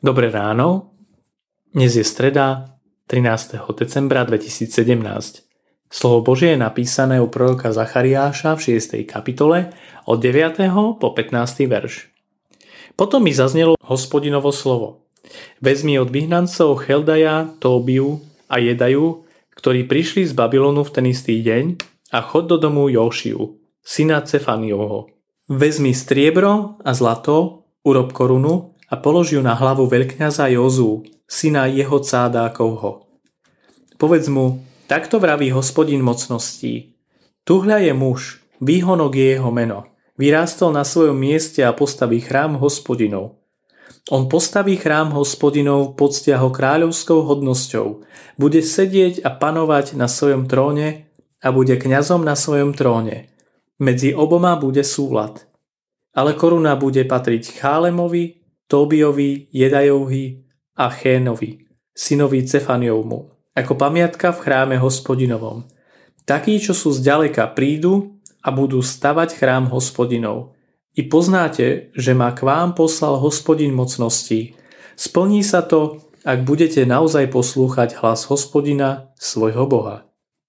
Dobré ráno, dnes je streda 13. decembra 2017. Slovo Božie je napísané u proroka Zachariáša v 6. kapitole od 9. po 15. verš. Potom mi zaznelo Hospodinovo slovo. Vezmi od vyhnancov Cheldaja, Tóbiu a Jedaju, ktorí prišli z Babylonu v ten istý deň, a chod do domu Jóšiu, syna Cefaniovho. Vezmi striebro a zlato, urob korunu a polož ju na hlavu veľkňaza Józu, syna jeho Cádákovho. Povedz mu, takto vraví Hospodin mocností. Tuhľa je muž, výhonok je jeho meno. Vyrástol na svojom mieste a postaví chrám Hospodinov. On postaví chrám Hospodinov, poctia ho kráľovskou hodnosťou. Bude sedieť a panovať na svojom tróne a bude kňazom na svojom tróne. Medzi oboma bude súlad. Ale koruna bude patriť Chálemovi, Tóbiovi, Jedajovhi a Chénovi, synovi Cefaniovmu, ako pamiatka v chráme Hospodinovom. Takí, čo sú zďaleka, prídu a budú stavať chrám Hospodinov. I poznáte, že ma k vám poslal Hospodin mocností. Splní sa to, ak budete naozaj poslúchať hlas Hospodina, svojho Boha.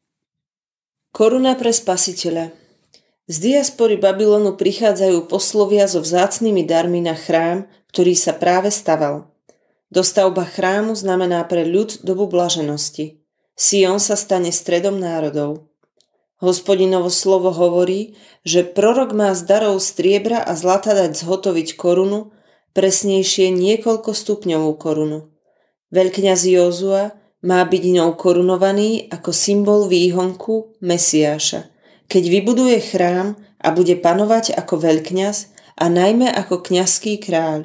Koruna pre Spasiteľa. Z diaspory Babylonu prichádzajú poslovia so vzácnymi darmi na chrám, ktorý sa práve staval. Dostavba chrámu znamená pre ľud dobu blaženosti. Sion sa stane stredom národov. Hospodinovo slovo hovorí, že prorok má z darov striebra a zlata dať zhotoviť korunu, presnejšie niekoľko stupňovú korunu. Veľkňaz Józua má byť ňou korunovaný ako symbol výhonku Mesiáša, keď vybuduje chrám a bude panovať ako veľkňaz a najmä ako kňazský kráľ.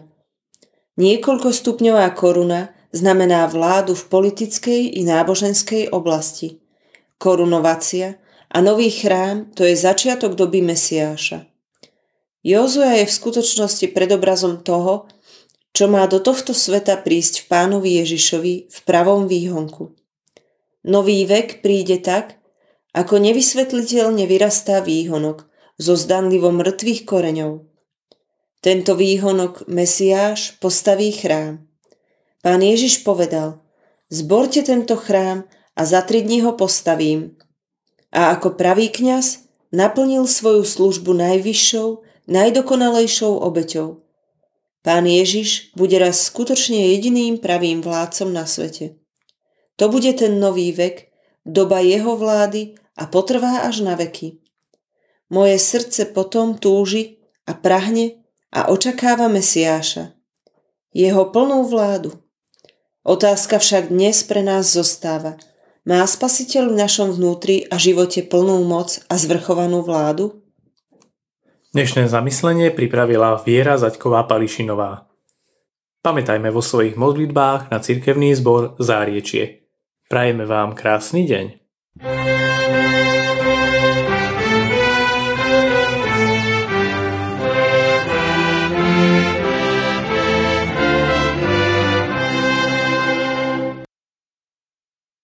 Niekoľkostupňová koruna znamená vládu v politickej i náboženskej oblasti. Korunovacia a nový chrám to je začiatok doby Mesiáša. Józua je v skutočnosti predobrazom toho, čo má do tohto sveta prísť v Pánovi Ježišovi v pravom výhonku. Nový vek príde tak, ako nevysvetliteľne vyrastá výhonok zo zdanlivo mŕtvych koreňov. Tento výhonok Mesiáš postaví chrám. Pán Ježiš povedal, zborte tento chrám a za 3 dní ho postavím. A ako pravý kňaz naplnil svoju službu najvyššou, najdokonalejšou obeťou. Pán Ježiš bude raz skutočne jediným pravým vládcom na svete. To bude ten nový vek, doba jeho vlády a potrvá až na veky. Moje srdce potom túži a prahne a očakáva Mesiáša, jeho plnú vládu. Otázka však dnes pre nás zostáva. Má Spasiteľ v našom vnútri a živote plnú moc a zvrchovanú vládu? Dnešné zamyslenie pripravila Viera Zaďková-Pališinová. Pamätajme vo svojich modlitbách na cirkevný zbor Záriečie. Prajeme vám krásny deň.